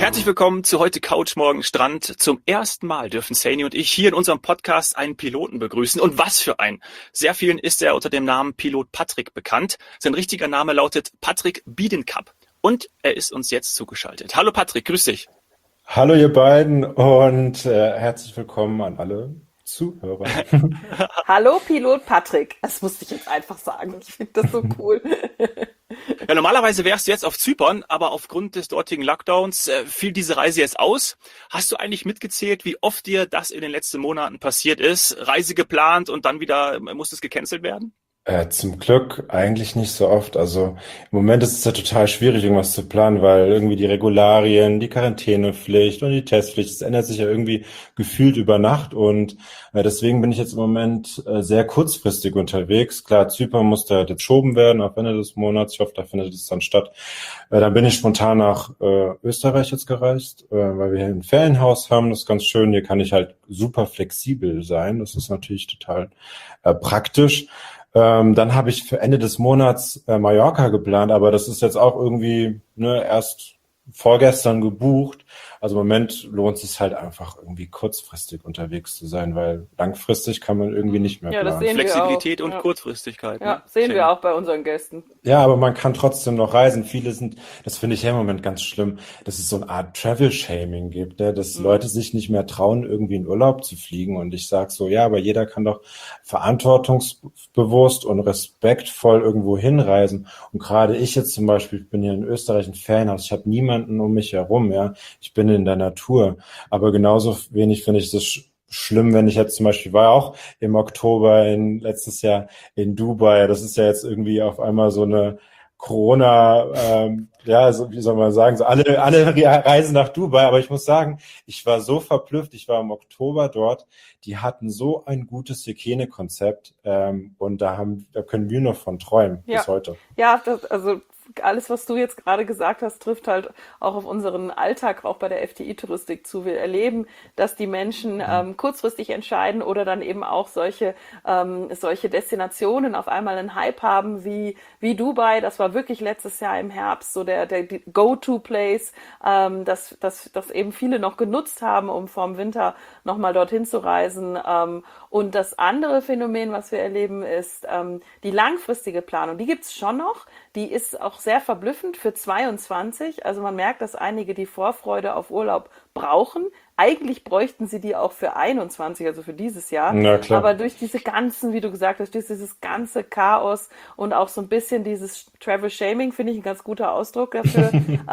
Herzlich willkommen zu heute Couch, morgen Strand. Zum ersten Mal dürfen Saini und ich hier in unserem Podcast einen Piloten begrüßen. Und was für ein! Sehr vielen ist er unter dem Namen Pilot Patrick bekannt. Sein richtiger Name lautet Patrick Biedenkap. Und er ist uns jetzt zugeschaltet. Hallo Patrick, grüß dich. Hallo ihr beiden und herzlich willkommen an alle Zuhörer. Hallo Pilot Patrick. Das musste ich jetzt einfach sagen. Ich finde das so cool. Ja, normalerweise wärst du jetzt auf Zypern, aber aufgrund des dortigen Lockdowns fiel diese Reise jetzt aus. Hast du eigentlich mitgezählt, wie oft dir das in den letzten Monaten passiert ist? Reise geplant und dann wieder musste es gecancelt werden? Zum Glück eigentlich nicht so oft. Also im Moment ist es ja total schwierig, irgendwas zu planen, weil irgendwie die Regularien, die Quarantänepflicht und die Testpflicht, das ändert sich ja irgendwie gefühlt über Nacht und deswegen bin ich jetzt im Moment sehr kurzfristig unterwegs. Klar, Zypern musste halt jetzt geschoben werden auf Ende des Monats. Ich hoffe, da findet es dann statt. Dann bin ich spontan nach Österreich jetzt gereist, weil wir hier ein Ferienhaus haben. Das ist ganz schön. Hier kann ich halt super flexibel sein. Das ist natürlich total praktisch. Dann habe ich für Ende des Monats Mallorca geplant, aber das ist jetzt auch irgendwie erst vorgestern gebucht. Also im Moment lohnt es sich halt einfach irgendwie kurzfristig unterwegs zu sein, weil langfristig kann man irgendwie nicht mehr Ja, das planen. sehen wir auch. Flexibilität und Ja. Kurzfristigkeit. Ja, Ne? sehen wir Saini. auch bei unseren Gästen. Ja, aber man kann trotzdem noch reisen. Viele sind, das finde ich ja im Moment ganz schlimm, dass es so eine Art Travel-Shaming gibt, dass Leute sich nicht mehr trauen, irgendwie in Urlaub zu fliegen. Und ich sage so, ja, aber jeder kann doch verantwortungsbewusst und respektvoll irgendwo hinreisen. Und gerade ich jetzt zum Beispiel, ich bin hier in Österreich ein Ferienhaus, ich habe niemanden um mich herum, ja. Ich bin in der Natur. Aber genauso wenig finde ich das schlimm, wenn ich jetzt zum Beispiel war auch im Oktober letztes Jahr in Dubai. Das ist ja jetzt irgendwie auf einmal so eine Corona, so, wie soll man sagen, so alle reisen nach Dubai. Aber ich muss sagen, ich war so verblüfft. Ich war im Oktober dort. Die hatten so ein gutes Hygienekonzept und da können wir noch von träumen Ja, bis heute. ja, also alles, was du jetzt gerade gesagt hast, trifft halt auch auf unseren Alltag, auch bei der FTI-Touristik zu. Wir erleben, dass die Menschen kurzfristig entscheiden oder dann eben auch solche Destinationen auf einmal einen Hype haben wie Dubai. Das war wirklich letztes Jahr im Herbst so der Go-to-Place, das eben viele noch genutzt haben, um vorm Winter nochmal dorthin zu reisen. Und das andere Phänomen, was wir erleben, ist die langfristige Planung. Die gibt's schon noch. Die ist auch sehr verblüffend für 22. Also man merkt, dass einige die Vorfreude auf Urlaub brauchen. Eigentlich bräuchten sie die auch für 21, also für dieses Jahr. Na klar. Aber durch diese ganzen, wie du gesagt hast, durch dieses ganze Chaos und auch so ein bisschen dieses Travel Shaming, finde ich ein ganz guter Ausdruck dafür,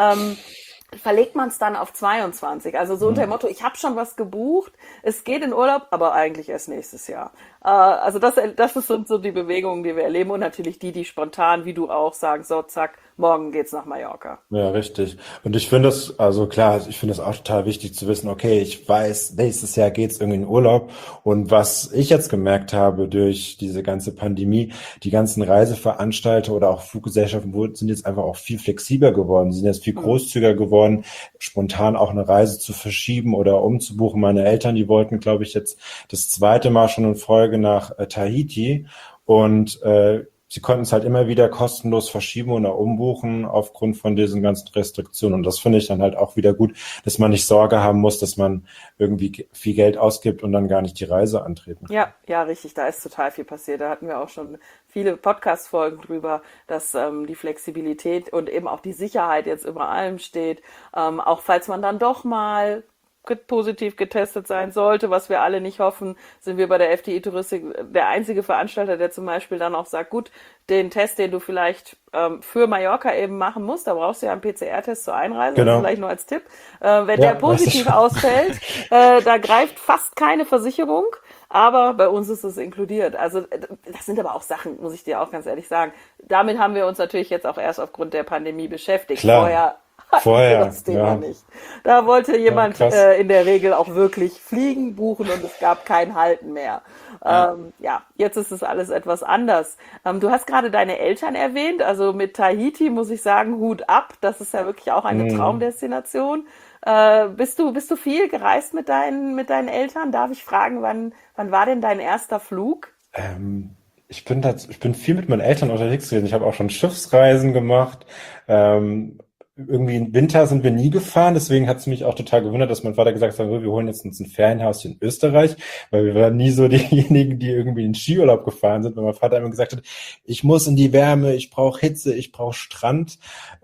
verlegt man es dann auf 22. Also so unter dem Motto, ich habe schon was gebucht, es geht in Urlaub, aber eigentlich erst nächstes Jahr. Also sind so die Bewegungen, die wir erleben und natürlich die spontan, wie du auch, sagen, so zack, morgen geht's nach Mallorca. Ja, richtig. Und ich finde es, also klar, ich finde es auch total wichtig zu wissen, okay, ich weiß, nächstes Jahr geht's irgendwie in Urlaub. Und was ich jetzt gemerkt habe durch diese ganze Pandemie, die ganzen Reiseveranstalter oder auch Fluggesellschaften sind jetzt einfach auch viel flexibler geworden, sind jetzt viel großzügiger geworden, spontan auch eine Reise zu verschieben oder umzubuchen. Meine Eltern, die wollten, glaube ich, jetzt das zweite Mal schon in Folge nach Tahiti und sie konnten es halt immer wieder kostenlos verschieben oder umbuchen aufgrund von diesen ganzen Restriktionen. Und das finde ich dann halt auch wieder gut, dass man nicht Sorge haben muss, dass man irgendwie viel Geld ausgibt und dann gar nicht die Reise antreten kann. Ja, richtig, da ist total viel passiert. Da hatten wir auch schon viele Podcast-Folgen drüber, dass die Flexibilität und eben auch die Sicherheit jetzt über allem steht. Auch falls man dann doch mal positiv getestet sein sollte, was wir alle nicht hoffen, sind wir bei der FDI-Touristik der einzige Veranstalter, der zum Beispiel dann auch sagt, gut, den Test, den du vielleicht für Mallorca eben machen musst, da brauchst du ja einen PCR-Test zur Einreise, also Genau. vielleicht nur als Tipp. Wenn der Ja, weiß ich positiv schon. ausfällt, da greift fast keine Versicherung, aber bei uns ist es inkludiert. Also das sind aber auch Sachen, muss ich dir auch ganz ehrlich sagen. Damit haben wir uns natürlich jetzt auch erst aufgrund der Pandemie beschäftigt. Klar. Vorher hatten wir Vorher, das Thema ja. nicht. Da wollte Ja, jemand krass. in der Regel auch wirklich fliegen, buchen und es gab kein Halten mehr. Ja, jetzt ist es alles etwas anders. Du hast gerade deine Eltern erwähnt, also mit Tahiti muss ich sagen, Hut ab. Das ist ja wirklich auch eine Traumdestination. Bist du viel gereist mit deinen Eltern? Darf ich fragen, wann war denn dein erster Flug? Ich bin viel mit meinen Eltern unterwegs gewesen. Ich habe auch schon Schiffsreisen gemacht. irgendwie im Winter sind wir nie gefahren, deswegen hat es mich auch total gewundert, dass mein Vater gesagt hat, wir holen jetzt uns ein Ferienhaus hier in Österreich, weil wir waren nie so diejenigen, die irgendwie in den Skiurlaub gefahren sind, weil mein Vater immer gesagt hat, ich muss in die Wärme, ich brauche Hitze, ich brauche Strand.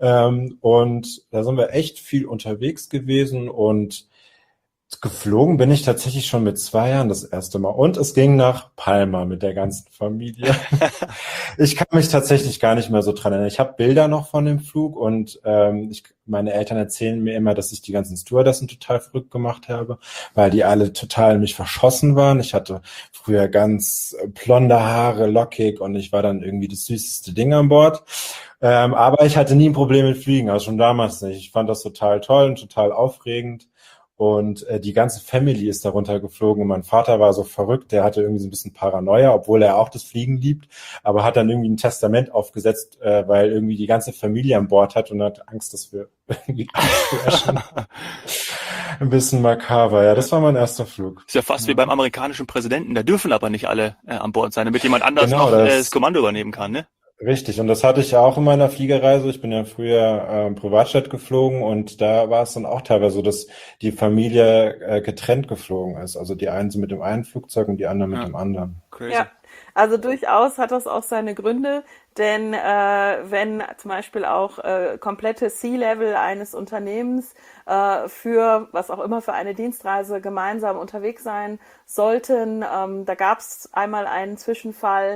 Und da sind wir echt viel unterwegs gewesen und geflogen bin ich tatsächlich schon mit 2 Jahren das erste Mal. Und es ging nach Palma mit der ganzen Familie. Ich kann mich tatsächlich gar nicht mehr so dran erinnern. Ich habe Bilder noch von dem Flug und meine Eltern erzählen mir immer, dass ich die ganzen Stewardessen total verrückt gemacht habe, weil die alle total in mich verschossen waren. Ich hatte früher ganz blonde Haare, lockig und ich war dann irgendwie das süßeste Ding an Bord. Aber ich hatte nie ein Problem mit Fliegen, also schon damals nicht. Ich fand das total toll und total aufregend. Und die ganze Family ist darunter geflogen und mein Vater war so verrückt, der hatte irgendwie so ein bisschen Paranoia, obwohl er auch das Fliegen liebt, aber hat dann irgendwie ein Testament aufgesetzt, weil irgendwie die ganze Familie an Bord hat und hat Angst, dass wir irgendwie crashen. Ein bisschen makaber, ja, das war mein erster Flug. Ist ja fast wie beim amerikanischen Präsidenten, da dürfen aber nicht alle an Bord sein, damit jemand anders Genau, noch das Kommando übernehmen kann, ne? Richtig, und das hatte ich auch in meiner Fliegerreise. Ich bin ja früher Privatjet geflogen und da war es dann auch teilweise so, dass die Familie getrennt geflogen ist. Also die einen sind mit dem einen Flugzeug und die anderen mit dem anderen. Crazy. Ja, also durchaus hat das auch seine Gründe, denn wenn zum Beispiel auch komplette C-Level eines Unternehmens für was auch immer für eine Dienstreise gemeinsam unterwegs sein sollten, da gab es einmal einen Zwischenfall.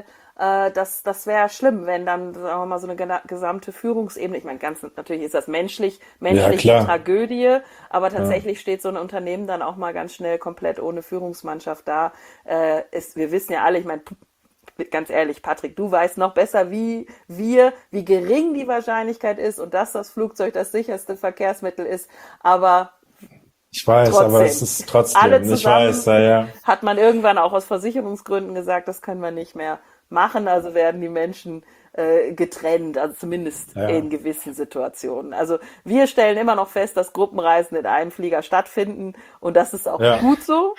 Das wäre schlimm, wenn dann, sagen wir mal, so eine gesamte Führungsebene, ich meine, ganz natürlich ist das menschliche klar. Tragödie, aber tatsächlich steht so ein Unternehmen dann auch mal ganz schnell komplett ohne Führungsmannschaft da. Wir wissen ja alle, ich meine, ganz ehrlich, Patrick, du weißt noch besser, wie gering die Wahrscheinlichkeit ist und dass das Flugzeug das sicherste Verkehrsmittel ist, aber Ich weiß, trotzdem, aber es ist trotzdem, alle ich zusammen weiß, ja. hat man irgendwann auch aus Versicherungsgründen gesagt, das können wir nicht mehr machen, also werden die Menschen getrennt, also zumindest Ja. in gewissen Situationen. Also wir stellen immer noch fest, dass Gruppenreisen in einem Flieger stattfinden und das ist auch Ja. gut so.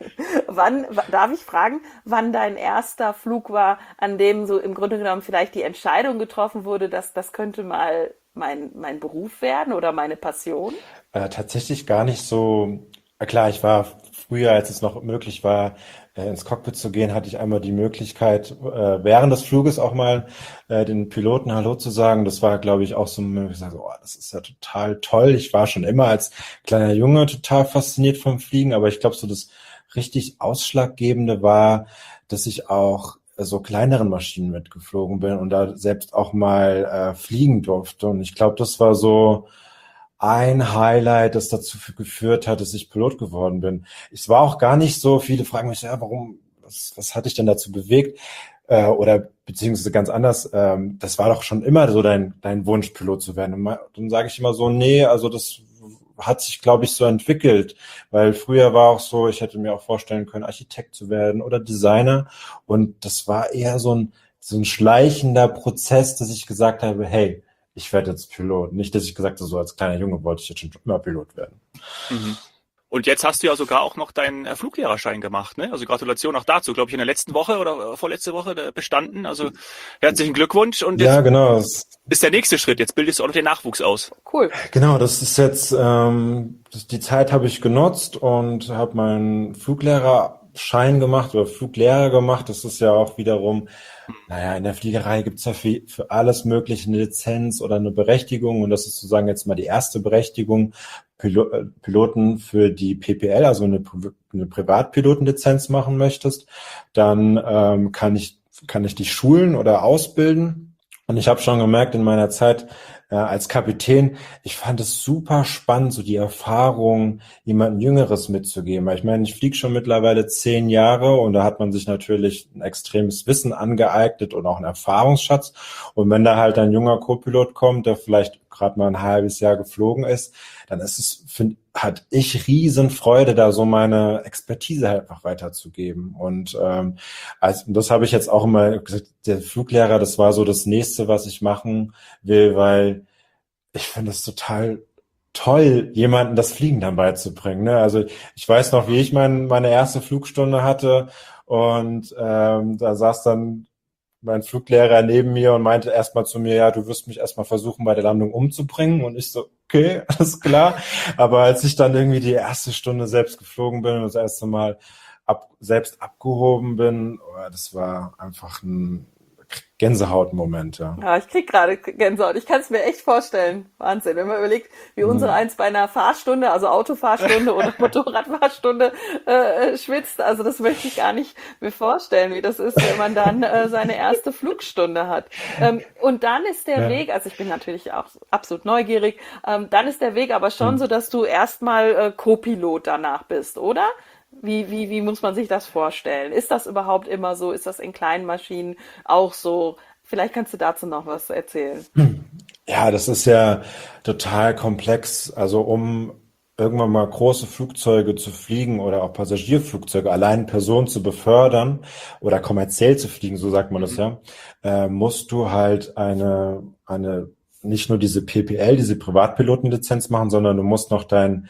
Darf ich fragen, wann dein erster Flug war, an dem so im Grunde genommen vielleicht die Entscheidung getroffen wurde, dass das könnte mal mein Beruf werden oder meine Passion? Tatsächlich gar nicht so. Klar, ich war früher, als es noch möglich war, ins Cockpit zu gehen, hatte ich einmal die Möglichkeit, während des Fluges auch mal den Piloten Hallo zu sagen. Das war, glaube ich, auch so, ich sage, oh, das ist ja total toll. Ich war schon immer als kleiner Junge total fasziniert vom Fliegen, aber ich glaube, so das richtig Ausschlaggebende war, dass ich auch so kleineren Maschinen mitgeflogen bin und da selbst auch mal fliegen durfte. Und ich glaube, das war so ein Highlight, das dazu geführt hat, dass ich Pilot geworden bin. Es war auch gar nicht so, viele fragen mich, ja, was hat dich denn dazu bewegt? Oder beziehungsweise ganz anders, das war doch schon immer so dein Wunsch, Pilot zu werden. Und dann sage ich immer so, nee, also das hat sich, glaube ich, so entwickelt, weil früher war auch so, ich hätte mir auch vorstellen können, Architekt zu werden oder Designer und das war eher so ein schleichender Prozess, dass ich gesagt habe, hey, ich werde jetzt Pilot. Nicht, dass ich gesagt habe, so als kleiner Junge wollte ich jetzt schon immer Pilot werden. Mhm. Und jetzt hast du ja sogar auch noch deinen Fluglehrerschein gemacht, ne? Also Gratulation auch dazu, glaube ich, in der letzten Woche oder vorletzte Woche bestanden. Also herzlichen Glückwunsch. Und jetzt Ja, genau. ist der nächste Schritt. Jetzt bildest du auch noch den Nachwuchs aus. Cool. Genau, das ist jetzt, die Zeit habe ich genutzt und habe meinen Fluglehrerschein gemacht oder Fluglehrer gemacht. Das ist ja auch wiederum, naja, in der Fliegerei gibt's ja für alles Mögliche eine Lizenz oder eine Berechtigung und das ist sozusagen jetzt mal die erste Berechtigung, Piloten für die PPL, also eine Privatpilotenlizenz machen möchtest, dann kann ich dich schulen oder ausbilden. Und ich habe schon gemerkt in meiner Zeit als Kapitän, ich fand es super spannend, so die Erfahrung, jemandem Jüngeres mitzugeben. Weil ich meine, ich fliege schon mittlerweile 10 Jahre und da hat man sich natürlich ein extremes Wissen angeeignet und auch einen Erfahrungsschatz. Und wenn da halt ein junger Co-Pilot kommt, der vielleicht gerade mal ein halbes Jahr geflogen ist, dann ist es, hat ich riesen Freude, da so meine Expertise halt einfach weiterzugeben. Und das habe ich jetzt auch immer gesagt, der Fluglehrer, das war so das Nächste, was ich machen will, weil ich finde es total toll, jemanden das Fliegen dann beizubringen. Ne? Also ich weiß noch, wie ich meine erste Flugstunde hatte und da saß dann mein Fluglehrer neben mir und meinte erstmal zu mir, ja, du wirst mich erstmal versuchen, bei der Landung umzubringen. Und ich so, okay, alles klar. Aber als ich dann irgendwie die erste Stunde selbst geflogen bin und das erste Mal selbst abgehoben bin, das war einfach ein Gänsehautmoment, ja. Ja, ich krieg gerade Gänsehaut. Ich kann es mir echt vorstellen. Wahnsinn. Wenn man überlegt, wie unsere eins bei einer Fahrstunde, also Autofahrstunde oder Motorradfahrstunde schwitzt. Also das möchte ich gar nicht mir vorstellen, wie das ist, wenn man dann seine erste Flugstunde hat. Und dann ist der Weg, also ich bin natürlich auch absolut neugierig, dann ist der Weg aber schon so, dass du erstmal Co-Pilot danach bist, oder? Wie muss man sich das vorstellen? Ist das überhaupt immer so? Ist das in kleinen Maschinen auch so? Vielleicht kannst du dazu noch was erzählen. Ja, das ist ja total komplex. Also um irgendwann mal große Flugzeuge zu fliegen oder auch Passagierflugzeuge, allein Personen zu befördern oder kommerziell zu fliegen, so sagt man das ja, musst du halt eine nicht nur diese PPL, diese Privatpilotenlizenz machen, sondern du musst noch dein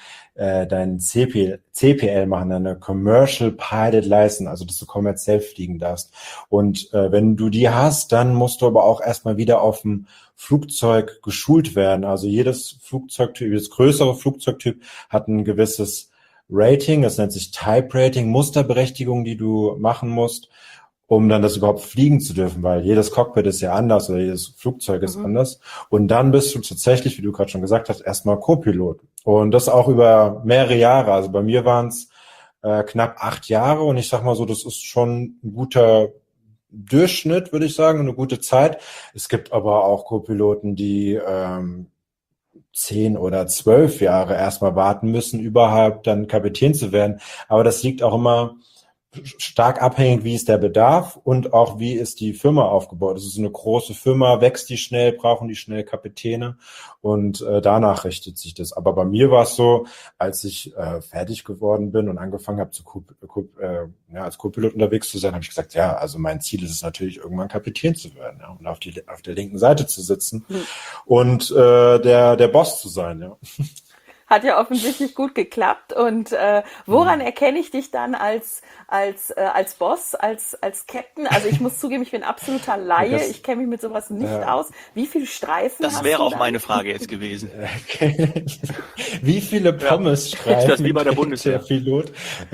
CPL machen, eine Commercial Pilot License, also dass du kommerziell fliegen darfst. Und wenn du die hast, dann musst du aber auch erstmal wieder auf dem Flugzeug geschult werden. Also jedes Flugzeugtyp, jedes größere Flugzeugtyp hat ein gewisses Rating, das nennt sich Type Rating, Musterberechtigung, die du machen musst, um dann das überhaupt fliegen zu dürfen, weil jedes Cockpit ist ja anders oder jedes Flugzeug ist anders. Und dann bist du tatsächlich, wie du gerade schon gesagt hast, erstmal Co-Pilot. Und das auch über mehrere Jahre. Also bei mir waren es knapp 8 Jahre und ich sag mal so, das ist schon ein guter Durchschnitt, würde ich sagen, eine gute Zeit. Es gibt aber auch Co-Piloten, die 10 oder 12 Jahre erstmal warten müssen, überhaupt dann Kapitän zu werden. Aber das liegt auch immer stark abhängig, wie ist der Bedarf und auch wie ist die Firma aufgebaut. Es ist eine große Firma, wächst die schnell, brauchen die schnell Kapitäne und danach richtet sich das. Aber bei mir war es so, als ich fertig geworden bin und angefangen habe, als Co-Pilot unterwegs zu sein, habe ich gesagt, ja, also mein Ziel ist es natürlich, irgendwann Kapitän zu werden, ja, und auf der linken Seite zu sitzen und der Boss zu sein, ja. Hat ja offensichtlich gut geklappt. Und woran erkenne ich dich dann als Boss, als Captain? Also ich muss zugeben, ich bin absoluter Laie. Ich kenne mich mit sowas nicht aus. Wie viele Streifen Das hast wäre du auch dann? meine Frage jetzt gewesen. Wie viele Pommes-Streifen Ist das wie bei der trägt Bundeswehr? der Pilot?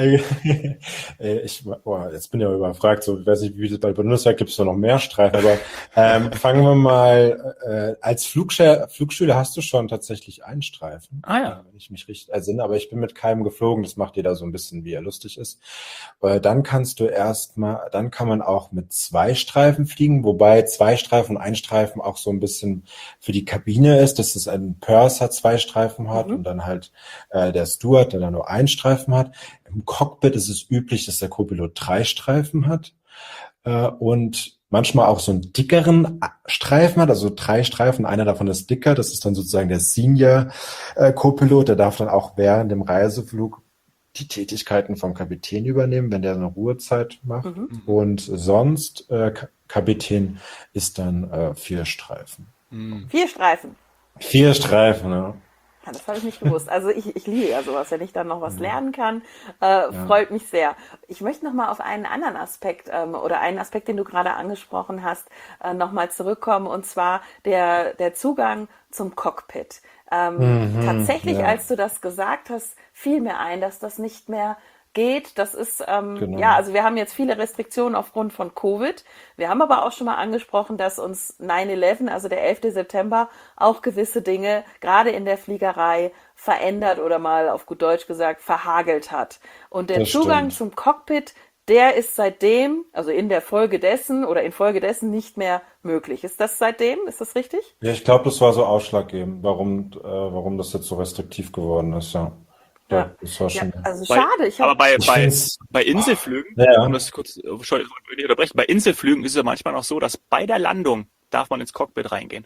Jetzt bin ich ja überfragt. So, ich weiß nicht, wie das bei der Bundeswehr gibt es noch mehr Streifen. Aber fangen wir mal. Als Flugschüler hast du schon tatsächlich einen Streifen. Ah ja. Wenn ich mich richtig ersinne, aber ich bin mit keinem geflogen, das macht jeder so ein bisschen, wie er lustig ist. Dann kann man auch mit 2 Streifen fliegen, wobei 2 Streifen und ein Streifen auch so ein bisschen für die Kabine ist, dass es ein Purser 2 Streifen hat und dann halt der Steward, der dann nur 1 Streifen hat. Im Cockpit ist es üblich, dass der Co-Pilot 3 Streifen hat und manchmal auch so einen dickeren Streifen hat, also 3 Streifen, einer davon ist dicker, das ist dann sozusagen der Senior Co-Pilot, der darf dann auch während dem Reiseflug die Tätigkeiten vom Kapitän übernehmen, wenn der eine Ruhezeit macht. Und sonst Kapitän ist dann 4 Streifen. 4 Streifen. 4 Streifen, ja. Ja, das habe ich nicht gewusst. Also ich liebe ja sowas, wenn ich dann noch was lernen kann, freut mich sehr. Ich möchte noch mal auf einen anderen Aspekt oder einen Aspekt, den du gerade angesprochen hast, noch mal zurückkommen, und zwar der Zugang zum Cockpit. Tatsächlich, als du das gesagt hast, fiel mir ein, dass das nicht mehr geht. Das ist, Genau. ja, also wir haben jetzt viele Restriktionen aufgrund von Covid. Wir haben aber auch schon mal angesprochen, dass uns 9/11, also der 11. September, auch gewisse Dinge, gerade in der Fliegerei, verändert oder mal auf gut Deutsch gesagt, verhagelt hat. Und der Das Zugang stimmt. zum Cockpit, der ist seitdem, also in der Folge dessen oder infolgedessen nicht mehr möglich. Ist das seitdem? Ist das richtig? Ja, ich glaube, das war so ausschlaggebend, warum das jetzt so restriktiv geworden ist, ja. Ja, Das war ja, schon. also schade. Ich find's, bei Inselflügen, ja, um das kurz, Entschuldigung, ich unterbrechen, bei Inselflügen ist es ja manchmal noch so, dass bei der Landung darf man ins Cockpit reingehen.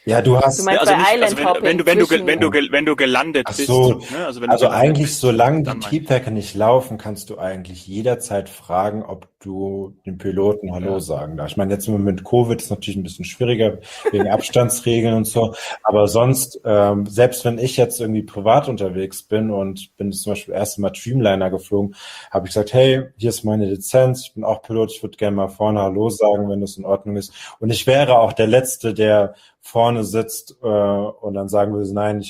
Ja, du Du hast, meinst Also bei nicht, also Island Hopping zwischen, wenn du gelandet ach bist, so, ne? Also wenn du also gelandet eigentlich, bist, solange die dann meine ich. Triebwerke nicht laufen, kannst du eigentlich jederzeit fragen, ob du dem Piloten Hallo Ja. sagen darfst. Ich meine, jetzt im Moment Covid ist natürlich ein bisschen schwieriger wegen Abstandsregeln und so, aber sonst, selbst wenn ich jetzt irgendwie privat unterwegs bin und bin zum Beispiel erst Mal Dreamliner geflogen, habe ich gesagt, hey, hier ist meine Lizenz, ich bin auch Pilot, ich würde gerne mal vorne Hallo sagen, wenn das in Ordnung ist. Und ich wäre auch der Letzte, der vorne sitzt und dann sagen würde, nein,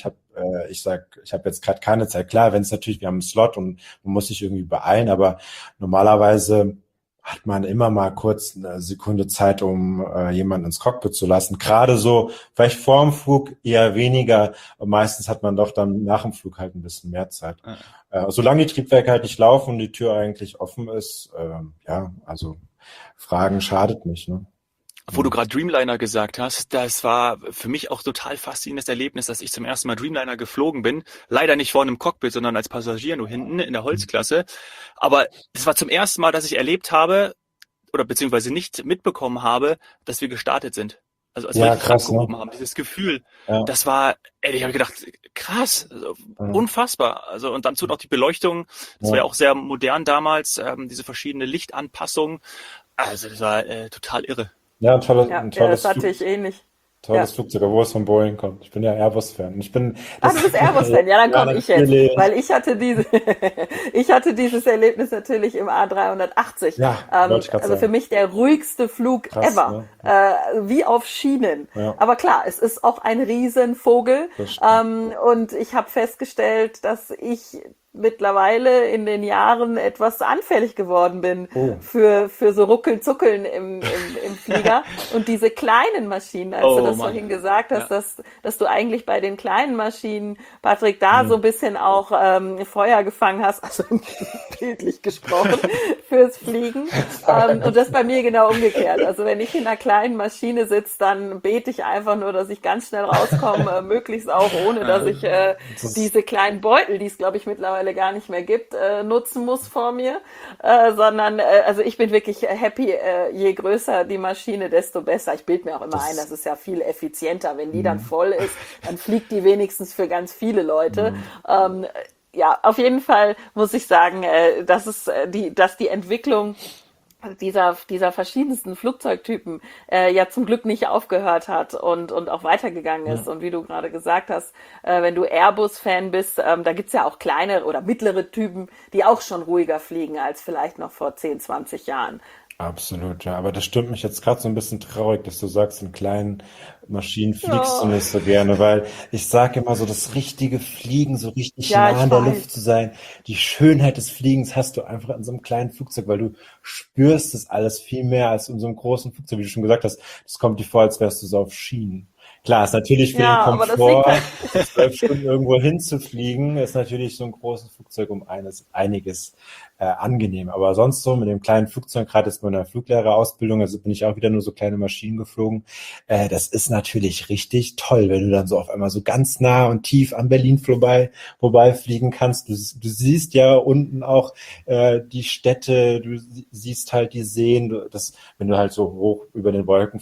ich habe jetzt gerade keine Zeit. Klar, wenn es natürlich, wir haben einen Slot und man muss sich irgendwie beeilen, aber normalerweise hat man immer mal kurz eine Sekunde Zeit, um jemanden ins Cockpit zu lassen. Gerade so, vielleicht vorm Flug eher weniger, aber meistens hat man doch dann nach dem Flug halt ein bisschen mehr Zeit. Solange die Triebwerke halt nicht laufen und die Tür eigentlich offen ist, ja, also Fragen schadet nicht, ne? Wo du Mhm. gerade Dreamliner gesagt hast, das war für mich auch total faszinierendes Erlebnis, dass ich zum ersten Mal Dreamliner geflogen bin. Leider nicht vorne im Cockpit, sondern als Passagier nur hinten in der Holzklasse. Aber es war zum ersten Mal, dass ich erlebt habe oder beziehungsweise nicht mitbekommen habe, dass wir gestartet sind. Also als wir Ja, richtig krass, ne? abgehoben haben, dieses Gefühl, Ja. das war, ey, ich habe gedacht, krass, also Mhm. unfassbar. Also und dazu noch die Beleuchtung, das war ja Ja. auch sehr modern damals, diese verschiedene Lichtanpassungen. Also das war total irre. Ja, ja, ein ja, das tolles hatte ich ähnlich. tolles Ja. Flugzeug, obwohl es von Boeing kommt. Ich bin ja Airbus-Fan. Ah, Das, du bist ja, Airbus-Fan. Ja, dann ja, komme ich jetzt. natürlich. Weil ich hatte ich hatte dieses Erlebnis natürlich im A380. Ja, wollte ich gerade Also für sagen. mich der ruhigste Flug Krass, ever. ne? Wie auf Schienen. Ja, Aber klar, es ist auch ein Riesenvogel. das stimmt. Und ich habe festgestellt, dass ich mittlerweile in den Jahren etwas anfällig geworden bin Oh. für so Ruckelzuckeln im Flieger. Und diese kleinen Maschinen, als du Oh das Mann. vorhin gesagt hast, Ja. dass du eigentlich bei den kleinen Maschinen, Patrick, da so Hm. ein bisschen auch Feuer gefangen hast, also bildlich gesprochen, fürs Fliegen. Und das bei mir genau umgekehrt. Also wenn ich in einer kleinen Maschine sitze, dann bete ich einfach nur, dass ich ganz schnell rauskomme, möglichst auch ohne, dass ich Das ist, diese kleinen Beutel, die es glaube ich mittlerweile gar nicht mehr gibt, nutzen muss vor mir, sondern also ich bin wirklich happy, je größer die Maschine, desto besser. Ich bilde mir auch immer ein, das das, ist ja viel effizienter. Wenn die dann hm, voll ist, dann fliegt die wenigstens für ganz viele Leute. hm. Ja, auf jeden Fall muss ich sagen, dass die Entwicklung dieser verschiedensten Flugzeugtypen ja zum Glück nicht aufgehört hat und auch weitergegangen ist. Ja. Und wie du gerade gesagt hast, wenn du Airbus-Fan bist, da gibt's ja auch kleine oder mittlere Typen, die auch schon ruhiger fliegen als vielleicht noch vor 10, 20 Jahren. Absolut, ja. Aber das stimmt mich jetzt gerade so ein bisschen traurig, dass du sagst, in kleinen Maschinen fliegst du Ja, nicht so gerne, weil ich sage immer so, das richtige Fliegen, so richtig ja, nah in ich der Luft weiß. zu sein, die Schönheit des Fliegens hast du einfach in so einem kleinen Flugzeug, weil du spürst das alles viel mehr als in so einem großen Flugzeug, wie du schon gesagt hast. Das kommt dir vor, als wärst du so auf Schienen. Klar, ist natürlich für den Ja, aber das liegt halt. Komfort, 12 Stunden irgendwo hinzufliegen, ist natürlich so ein großes Flugzeug um einiges angenehm. Aber sonst so mit dem kleinen Flugzeug, gerade jetzt bei einer Fluglehrerausbildung, also bin ich auch wieder nur so kleine Maschinen geflogen. Das ist natürlich richtig toll, wenn du dann so auf einmal so ganz nah und tief an Berlin vorbeifliegen kannst. Du siehst ja unten auch die Städte, du siehst halt die Seen. Wenn du halt so hoch über den Wolken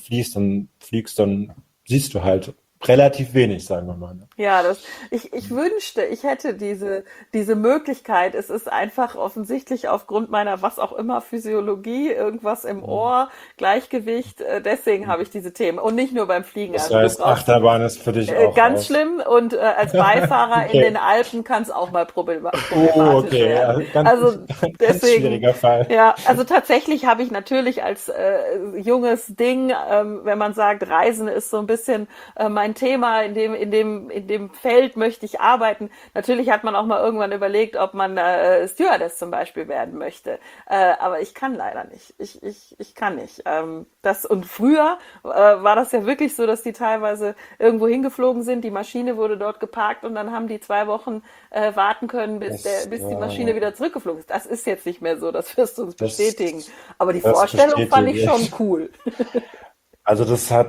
dann siehst du halt relativ wenig, sagen wir mal. Ne? Ja, ich wünschte, ich hätte diese Möglichkeit. Es ist einfach offensichtlich aufgrund meiner was auch immer Physiologie, irgendwas im Mhm. Ohr, Gleichgewicht. Deswegen habe ich diese Themen. Und nicht nur beim Fliegen. Das Also du heißt, brauchst Achterbahn ist für dich auch ganz aus. schlimm und als Beifahrer in den Okay. Alpen kann es auch mal Oh, problematisch okay. werden. Ja, ganz, Also ganz deswegen, schwieriger Fall. ja, also tatsächlich habe ich natürlich als junges Ding, wenn man sagt, Reisen ist so ein bisschen mein Thema, in dem Feld möchte ich arbeiten. Natürlich hat man auch mal irgendwann überlegt, ob man Stewardess zum Beispiel werden möchte. Aber ich kann leider nicht. Ich kann nicht. Und früher war das ja wirklich so, dass die teilweise irgendwo hingeflogen sind, die Maschine wurde dort geparkt und dann haben die 2 Wochen warten können, bis die Maschine Ja, wieder zurückgeflogen ist. Das ist jetzt nicht mehr so, das wirst du uns das, bestätigen. Aber die das Vorstellung fand bestätige ich schon ich. cool. Also das hat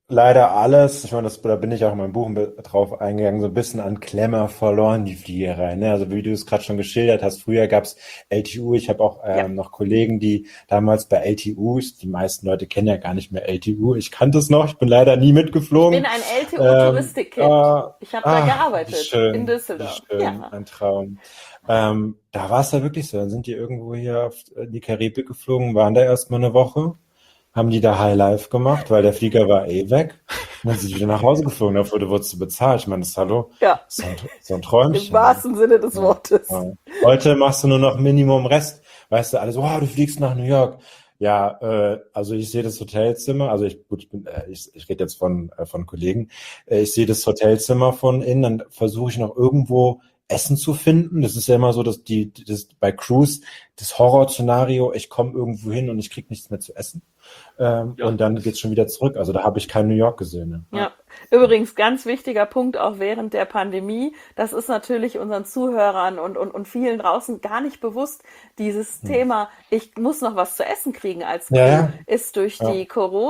leider alles. Ich meine, da bin ich auch in meinem Buch drauf eingegangen, so ein bisschen an Klemmer verloren, die Fliegerei. Ne? Also wie du es gerade schon geschildert hast, früher gab's LTU. Ich habe auch Ja, noch Kollegen, die damals bei LTU, die meisten Leute kennen ja gar nicht mehr LTU. Ich kannte es noch, ich bin leider nie ich bin mitgeflogen. ein LTO-Touristikkind. Ah, Ich habe da wie gearbeitet in schön, wie Düsseldorf. schön, Ja, ein Traum. Da war es ja wirklich so. Dann sind die irgendwo hier auf die Karibik geflogen, waren da erstmal eine Woche, haben die da High Life gemacht, weil der Flieger war eh weg. Und dann sind die wieder nach Hause geflogen. Dafür wurdest du bezahlt. Ich meine, das Hallo, ja, so ein im Träumchen. Ne? wahrsten Sinne des Ja, Wortes. ja. Heute machst du nur noch Minimum Rest. Weißt du, alles, wow, du fliegst nach New York. Ja, also ich sehe das Hotelzimmer, also ich rede jetzt von Kollegen, ich sehe das Hotelzimmer von innen, dann versuche ich noch irgendwo Essen zu finden. Das ist ja immer so, dass das bei Cruise das Horrorszenario, ich komme irgendwo hin und ich krieg nichts mehr zu essen. Ja, Und dann das geht's schon wieder zurück. Also da habe ich kein New York gesehen. Ne? Ja, übrigens ganz wichtiger Punkt auch während der Pandemie. Das ist natürlich unseren Zuhörern und vielen draußen gar nicht bewusst. Dieses Hm. Thema, ich muss noch was zu essen kriegen als Ja, Crew, ja, ist durch ja. die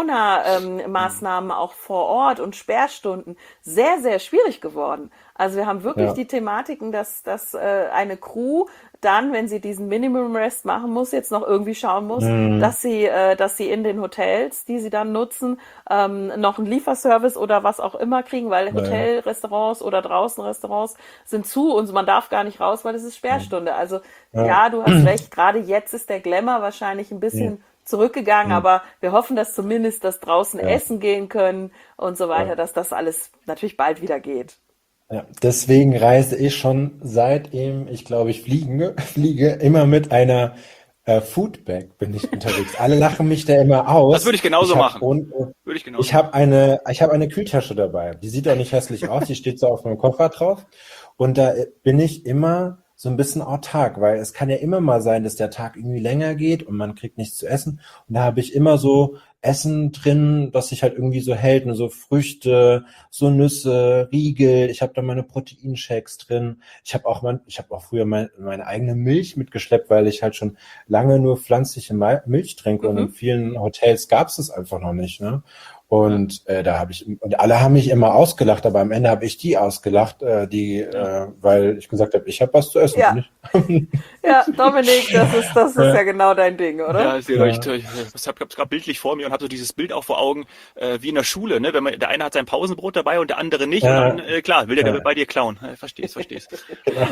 Hm. Corona-Maßnahmen auch vor Ort und Sperrstunden sehr, sehr schwierig geworden. Also wir haben wirklich Ja. die Thematiken, dass eine Crew dann, wenn sie diesen Minimum Rest machen muss, jetzt noch irgendwie schauen muss, Hm. dass sie in den Hotels, die sie dann nutzen, noch einen Lieferservice oder was auch immer kriegen, weil Ja, ja. Hotelrestaurants oder draußen Restaurants sind zu und man darf gar nicht raus, weil es ist Hm. Sperrstunde. Also Ja. ja, du hast recht, gerade jetzt ist der Glamour wahrscheinlich ein Hm. bisschen zurückgegangen, Hm. aber wir hoffen, dass zumindest das draußen Ja. essen gehen können und so weiter, Ja. dass das alles natürlich bald wieder geht. Ja, deswegen reise ich schon seitdem ich glaube ich fliege immer mit einer Foodbag bin ich unterwegs. Alle lachen mich da immer das aus. würde ich genauso Ich habe machen. und Würde ich genauso machen. ich habe eine Kühltasche dabei. Die sieht auch nicht hässlich aus. Die steht so auf meinem Koffer drauf. Und da bin ich immer so ein bisschen autark, weil es kann ja immer mal sein, dass der Tag irgendwie länger geht und man kriegt nichts zu essen. Und da habe ich immer so Essen drin, das sich halt irgendwie so hält, ne, so Früchte, so Nüsse, Riegel. Ich habe da meine Proteinshakes drin. Ich habe auch früher meine eigene Milch mitgeschleppt, weil ich halt schon lange nur pflanzliche Milch trinke und in Mhm. vielen Hotels gab es das einfach noch nicht, ne? Ja. Und und alle haben mich immer ausgelacht, aber am Ende habe ich die ausgelacht, Ja. weil ich gesagt habe, ich habe was zu essen, Ja, nicht? ja, Dominik, das ist Ja, ja genau dein Ding, oder? Ja, ja, ich habe es gerade bildlich vor mir und habe so dieses Bild auch vor Augen, wie in der Schule, ne? Wenn man, der eine hat sein Pausenbrot dabei und der andere nicht und dann, ja, klar, will der ja, bei dir klauen. Versteh's, versteh's. genau.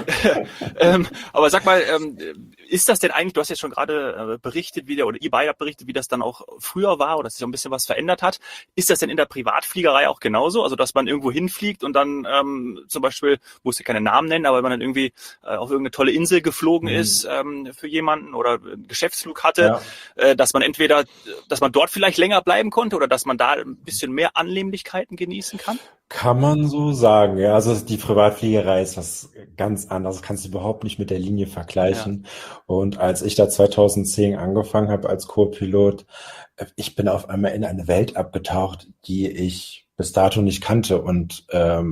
Aber sag mal, ist das denn eigentlich, du hast jetzt schon gerade berichtet, oder ihr beide habt berichtet, wie das dann auch früher war oder dass sich so ein bisschen was verändert hat. Ist das denn in der Privatfliegerei auch genauso? Also, dass man irgendwo hinfliegt und dann zum Beispiel, muss ich keine Namen nennen, aber wenn man dann irgendwie auf irgendeine tolle Insel geflogen Hm. ist für jemanden oder einen Geschäftsflug hatte, Ja. dass man dass man dort vielleicht länger bleiben konnte oder dass man da ein bisschen mehr Annehmlichkeiten genießen kann? Kann man so sagen, ja. Also die Privatfliegerei ist was ganz anderes, kannst du überhaupt nicht mit der Linie Ja, vergleichen. Und als ich da 2010 angefangen habe als Co-Pilot, ich bin auf einmal in eine Welt abgetaucht, die ich bis dato nicht kannte. Und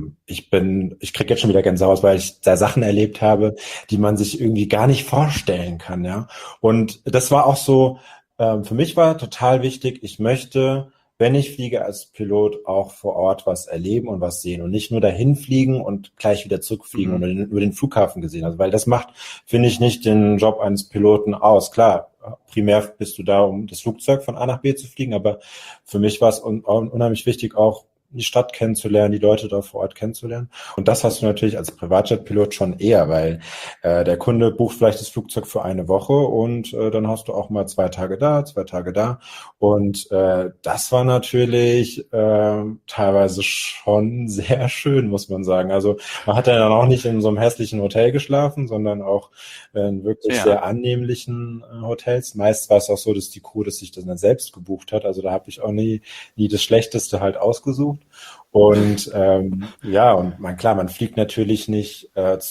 ich krieg jetzt schon wieder Gänsehaut, weil ich da Sachen erlebt habe, die man sich irgendwie gar nicht vorstellen kann, ja. Und das war auch so, für mich war total wichtig, ich möchte, wenn ich fliege als Pilot, auch vor Ort was erleben und was sehen und nicht nur dahin fliegen und gleich wieder zurückfliegen mhm. oder nur den Flughafen gesehen. Also, weil das macht, finde ich, nicht den Job eines Piloten aus. Klar, primär bist du da, um das Flugzeug von A nach B zu fliegen, aber für mich war es unheimlich wichtig, auch die Stadt kennenzulernen, die Leute da vor Ort kennenzulernen. Und das hast du natürlich als Privatjet-Pilot schon eher, weil der Kunde bucht vielleicht das Flugzeug für eine Woche und dann hast du auch mal 2 Tage da, 2 Tage da. Und das war natürlich teilweise schon sehr schön, muss man sagen. Also man hat ja dann auch nicht in so einem hässlichen Hotel geschlafen, sondern auch in wirklich Ja, sehr annehmlichen Hotels. Meist war es auch so, dass die Crew das sich dann selbst gebucht hat. Also da habe ich auch nie das Schlechteste halt ausgesucht. Und ja, und klar, man fliegt natürlich nicht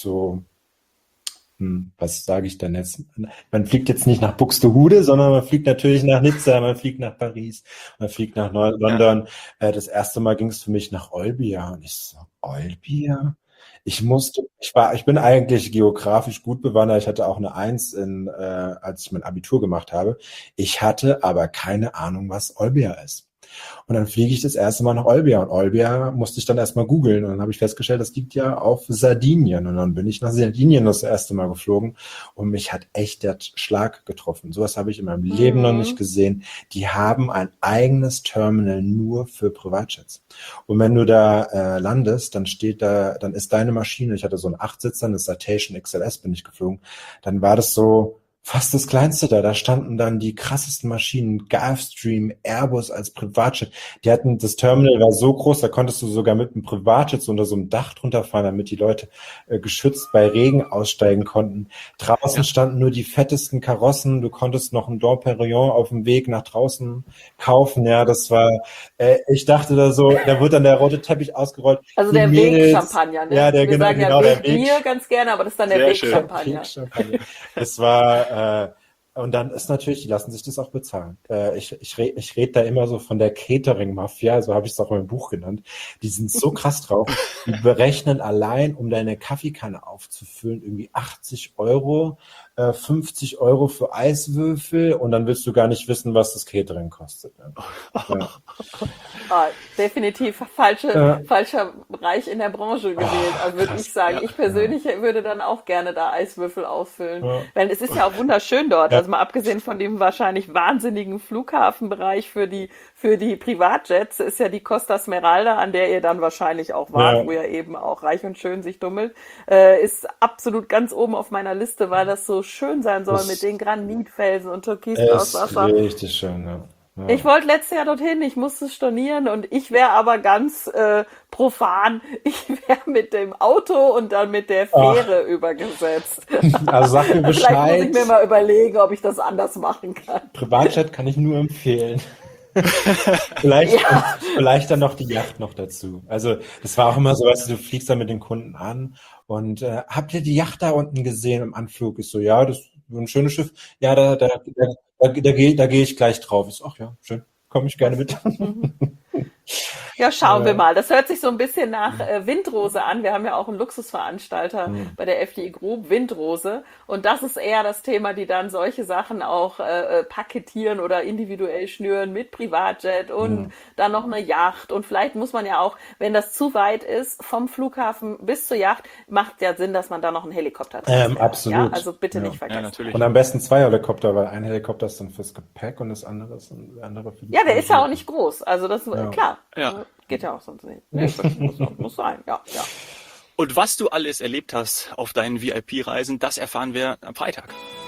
was sage ich denn jetzt? Man fliegt jetzt nicht nach Buxtehude, sondern man fliegt natürlich nach Nizza, man fliegt nach Paris, man fliegt nach ja, London. Das erste Mal ging es für mich nach Olbia und ich so, Olbia? Ich bin eigentlich geografisch gut bewandert. Ich hatte auch eine Eins als ich mein Abitur gemacht habe. Ich hatte aber keine Ahnung, was Olbia ist. Und dann fliege ich das erste Mal nach Olbia. Und Olbia musste ich dann erstmal googeln. Und dann habe ich festgestellt, das liegt ja auf Sardinien. Und dann bin ich nach Sardinien das erste Mal geflogen. Und mich hat echt der Schlag getroffen. Sowas habe ich in meinem Leben noch nicht gesehen. Die haben ein eigenes Terminal nur für Privatjets. Und wenn du da landest, dann dann ist deine Maschine, ich hatte so einen 8-Sitzer, eine Citation XLS bin ich geflogen, dann war das so fast das Kleinste da. Da standen dann die krassesten Maschinen, Gulfstream, Airbus als Privatjet. Das Terminal war so groß, da konntest du sogar mit einem Privatjet so unter so einem Dach drunter fahren, damit die Leute geschützt bei Regen aussteigen konnten. Draußen standen nur die fettesten Karossen. Du konntest noch ein Dom Perignon auf dem Weg nach draußen kaufen. Ja, das war, ich dachte da so, da wird dann der rote Teppich ausgerollt. Also Die der Mädels, Weg-Champagner, ne? ja, Wir sagen ja der Weg. Bier ganz gerne, aber das ist dann der Sehr schön. Weg-Champagner. Das war, und dann ist natürlich, die lassen sich das auch bezahlen. Ich rede da immer so von der Catering-Mafia, so habe ich es auch in meinem Buch genannt. Die sind so krass drauf. Die berechnen allein, um deine Kaffeekanne aufzufüllen, irgendwie 80 €, 50 € für Eiswürfel und dann willst du gar nicht wissen, was das Catering kostet. Ne? Ja. Definitiv falscher Bereich in der Branche gewählt, also würde ich sagen. Ich persönlich würde dann auch gerne da Eiswürfel ausfüllen. Ja. Weil es ist ja auch wunderschön dort. Also mal abgesehen von dem wahrscheinlich wahnsinnigen Flughafenbereich für die Privatjets ist ja die Costa Smeralda, an der ihr dann wahrscheinlich auch wart, wo ihr eben auch reich und schön sich dummelt, ist absolut ganz oben auf meiner Liste, weil das so schön sein soll mit den Granitfelsen und türkisblaues Wasser. Richtig schön, ja. Ja. Ich wollte letztes Jahr dorthin, ich musste stornieren und ich wäre aber ganz profan. Ich wäre mit dem Auto und dann mit der Fähre übergesetzt. Also sag mir Bescheid. Vielleicht muss ich mir mal überlegen, ob ich das anders machen kann. Privatjet kann ich nur empfehlen. Vielleicht dann noch die Yacht noch dazu. Also das war auch immer so, weißt du fliegst dann mit den Kunden an und habt ihr die Yacht da unten gesehen im Anflug? Ich so, ja, das ist ein schönes Schiff. Ja, da gehe ich gleich drauf. Ich so, ach ja, schön, komme ich gerne mit. Ja, schauen wir mal. Das hört sich so ein bisschen nach Windrose an. Wir haben ja auch einen Luxusveranstalter bei der FDI Group, Windrose. Und das ist eher das Thema, die dann solche Sachen auch paketieren oder individuell schnüren mit Privatjet und dann noch eine Yacht. Und vielleicht muss man ja auch, wenn das zu weit ist, vom Flughafen bis zur Yacht, macht ja Sinn, dass man da noch einen Helikopter hat. Absolut. Ja, also bitte nicht vergessen. Ja, natürlich. Und am besten 2 Helikopter, weil ein Helikopter ist dann fürs Gepäck und das andere ist für die. Ja, der ist ja auch nicht groß. Also das klar. Ja. Geht ja auch sonst nicht. Nee, muss sein, ja. Und was du alles erlebt hast auf deinen VIP-Reisen, das erfahren wir am Freitag.